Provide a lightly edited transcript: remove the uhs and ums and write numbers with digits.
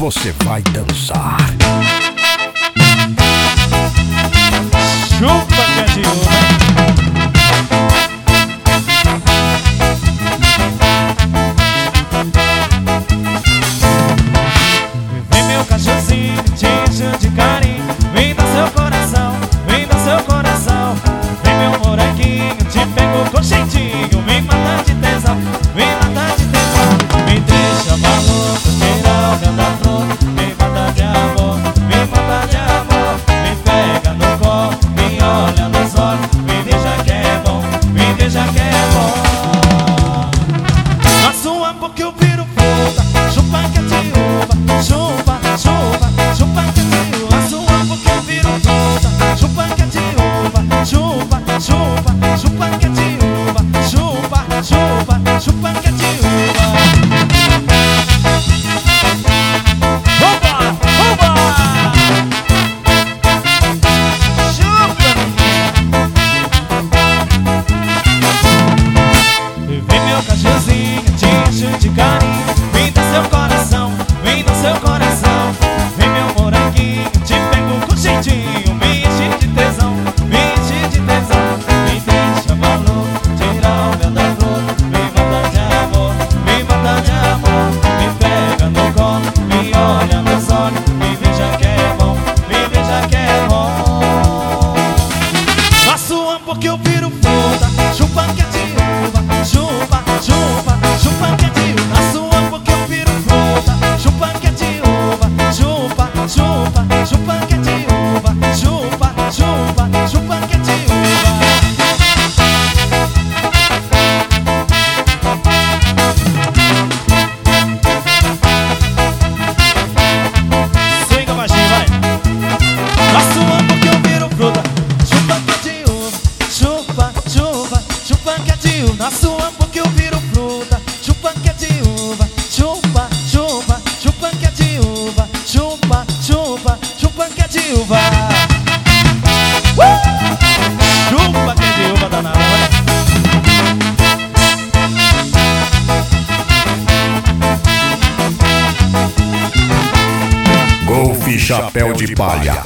você vai dançar. Chupa que é de uva. Vem meu cachorrinho, te encho de carinho. Vem dar seu coração, vem dar seu coração. Vem meu moranguinho, te pego com jeitinho. Vem matar de tesão, vem matar de tesão. Me deixa maluco, tira o mel da flor. Vem matar de amor, vem matar de amor. Me pega no colo, me olha nos olhos. Me deixa que é bom, me deixa que é bom. Na sua boca eu viro fruta, chupa que é de uva. Chupa, chupa, chupa que é de uva. Na sua boca eu viro fruta, chupa que é de uva. Chupa, chupa, chupa que é de uva. Chupa, chupa, chupa que é de uva. Oba, oba! Chupa, vem meu cachorrinho, te encho de carinho. Vem dar seu coração, vem dar seu coração. Vem meu moranguinho, te pego com jeitinho. Me enche de tesão, me enche de tesão. Me deixa maluco, tira o mel da flor. Me mata de amor, me mata de amor. Me pega no colo, me olha nos olhos. Me veja que é bom, me veja que é bom. Na sua boca eu viro fruta, chupa que é de uva. Chupa, chupa, chupa que é de uva. Na sua boca eu viro fruta, chupa que é de uva. Chupa, chupa, chupa que é de uva. Chupa, chupa, chupa que é de uva. Swinga baixinho, vai. Na sua boca eu viro fruta, chupa que é de uva. Chupa, chupa, chupa que é de uva. Na sua boca eu viro fruta, chupa que é de uva. Chupa, chupa, chupa que é de uva. Chupa, chupa, chupa que é de uva. Chupa que é de uva danada, vai. Golfe Chapéu de Palha.